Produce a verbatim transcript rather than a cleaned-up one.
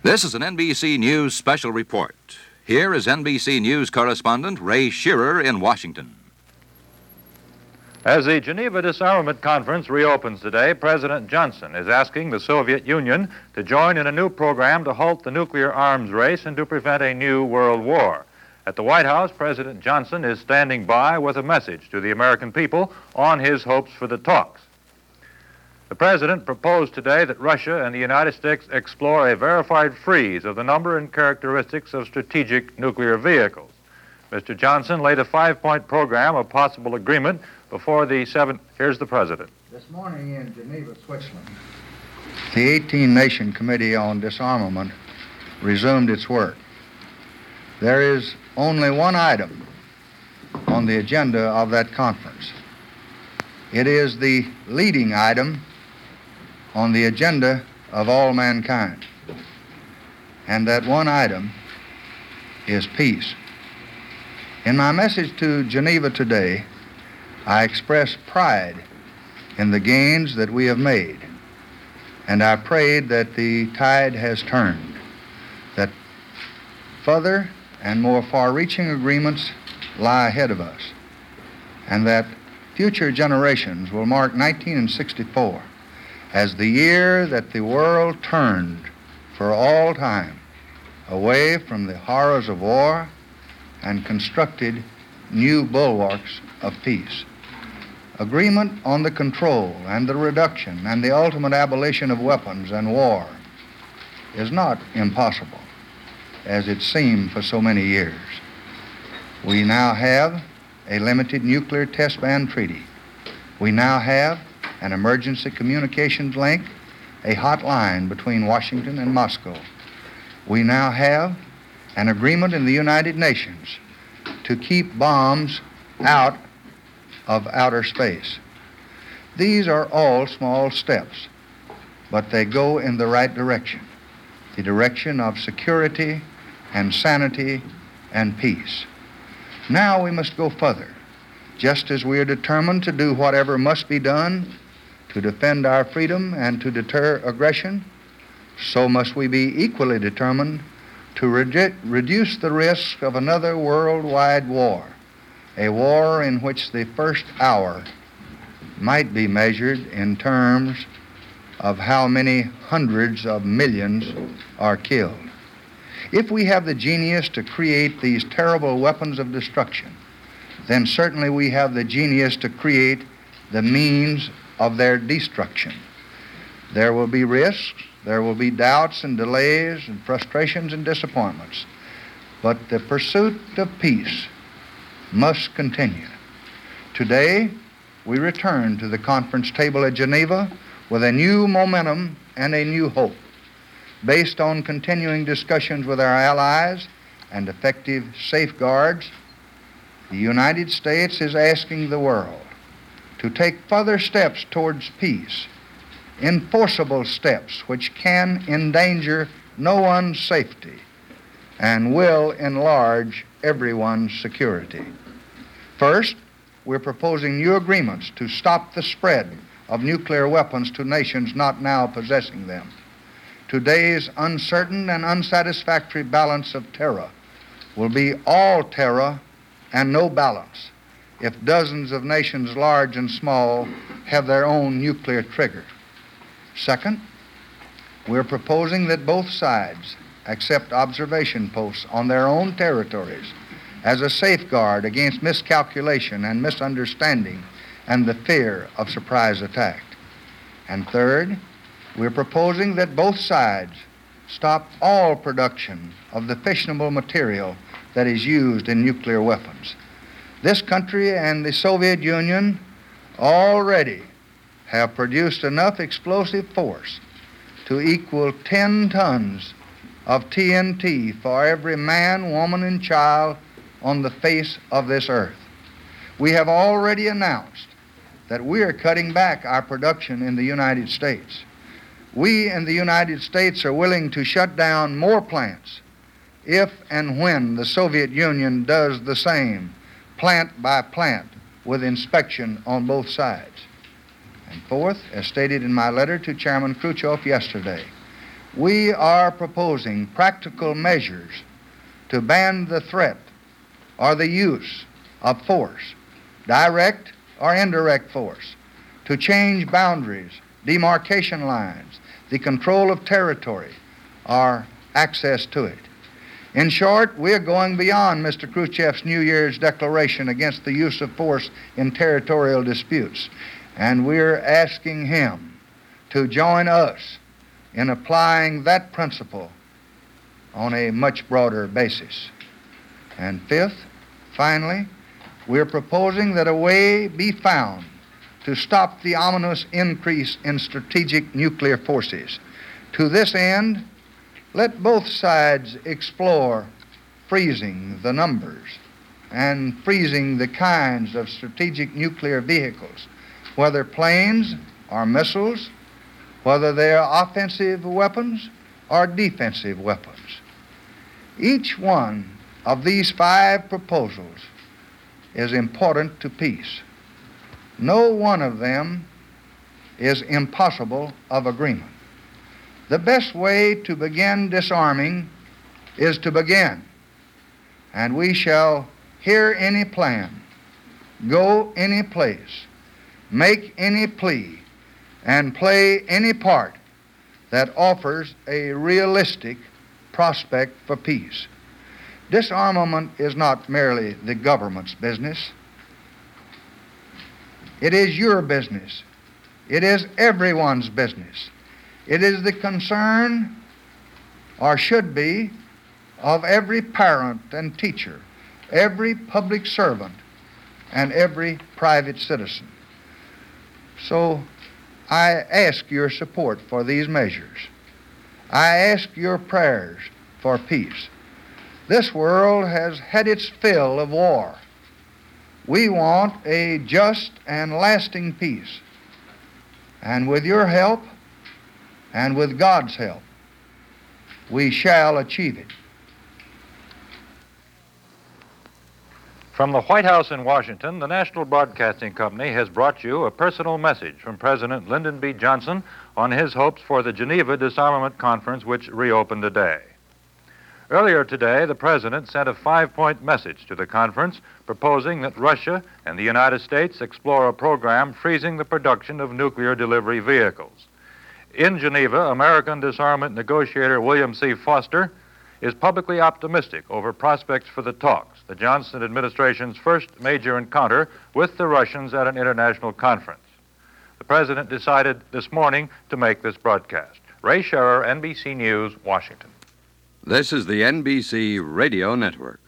This is an N B C News special report. Here is N B C News correspondent Ray Shearer in Washington. As the Geneva Disarmament Conference reopens today, President Johnson is asking the Soviet Union to join in a new program to halt the nuclear arms race and to prevent a new world war. At the White House, President Johnson is standing by with a message to the American people on his hopes for the talks. The President proposed today that Russia and the United States explore a verified freeze of the number and characteristics of strategic nuclear vehicles. Mister Johnson laid a five-point program of possible agreement before the seventh. Here's the President. This morning in Geneva, Switzerland, the eighteen-nation Committee on Disarmament resumed its work. There is only one item on the agenda of that conference. It is the leading item on the agenda of all mankind. And that one item is peace. In my message to Geneva today, I express pride in the gains that we have made, and I prayed that the tide has turned, that further and more far-reaching agreements lie ahead of us, and that future generations will mark nineteen sixty-four as the year that the world turned for all time away from the horrors of war and constructed new bulwarks of peace. Agreement on the control and the reduction and the ultimate abolition of weapons and war is not impossible, as it seemed for so many years. We now have a limited nuclear test ban treaty. We now have an emergency communications link, a hotline between Washington and Moscow. We now have an agreement in the United Nations to keep bombs out of outer space. These are all small steps, but they go in the right direction, the direction of security and sanity and peace. Now we must go further. Just as we are determined to do whatever must be done to defend our freedom and to deter aggression, so must we be equally determined to redu- reduce the risk of another worldwide war, a war in which the first hour might be measured in terms of how many hundreds of millions are killed. If we have the genius to create these terrible weapons of destruction, then certainly we have the genius to create the means of their destruction. There will be risks, there will be doubts and delays and frustrations and disappointments, but the pursuit of peace must continue. Today, we return to the conference table at Geneva with a new momentum and a new hope. Based on continuing discussions with our allies and effective safeguards, the United States is asking the world to take further steps towards peace, enforceable steps which can endanger no one's safety and will enlarge everyone's security. First, we're proposing new agreements to stop the spread of nuclear weapons to nations not now possessing them. Today's uncertain and unsatisfactory balance of terror will be all terror and no balance if dozens of nations, large and small, have their own nuclear trigger. Second, we're proposing that both sides accept observation posts on their own territories as a safeguard against miscalculation and misunderstanding and the fear of surprise attack. And third, we're proposing that both sides stop all production of the fissionable material that is used in nuclear weapons. This country and the Soviet Union already have produced enough explosive force to equal ten tons of T N T for every man, woman, and child on the face of this earth. We have already announced that we are cutting back our production in the United States. We in the United States are willing to shut down more plants if and when the Soviet Union does the same, plant by plant, with inspection on both sides. And fourth, as stated in my letter to Chairman Khrushchev yesterday, we are proposing practical measures to ban the threat or the use of force, direct or indirect force, to change boundaries, demarcation lines, the control of territory, or access to it. In short, we're going beyond Mister Khrushchev's New Year's declaration against the use of force in territorial disputes, and we're asking him to join us in applying that principle on a much broader basis. And fifth, finally, we're proposing that a way be found to stop the ominous increase in strategic nuclear forces. To this end, let both sides explore freezing the numbers and freezing the kinds of strategic nuclear vehicles, whether planes or missiles, whether they are offensive weapons or defensive weapons. Each one of these five proposals is important to peace. No one of them is impossible of agreement. The best way to begin disarming is to begin, and we shall hear any plan, go any place, make any plea, and play any part that offers a realistic prospect for peace. Disarmament is not merely the government's business. It is your business. It is everyone's business. It is the concern, or should be, of every parent and teacher, every public servant, and every private citizen. So I ask your support for these measures. I ask your prayers for peace. This world has had its fill of war. We want a just and lasting peace. And with your help, and with God's help, we shall achieve it. From the White House in Washington, the National Broadcasting Company has brought you a personal message from President Lyndon B. Johnson on his hopes for the Geneva Disarmament Conference, which reopened today. Earlier today, the President sent a five-point message to the conference proposing that Russia and the United States explore a program freezing the production of nuclear delivery vehicles. In Geneva, American disarmament negotiator William C. Foster is publicly optimistic over prospects for the talks, the Johnson administration's first major encounter with the Russians at an international conference. The President decided this morning to make this broadcast. Ray Scherer, N B C News, Washington. This is the N B C Radio Network.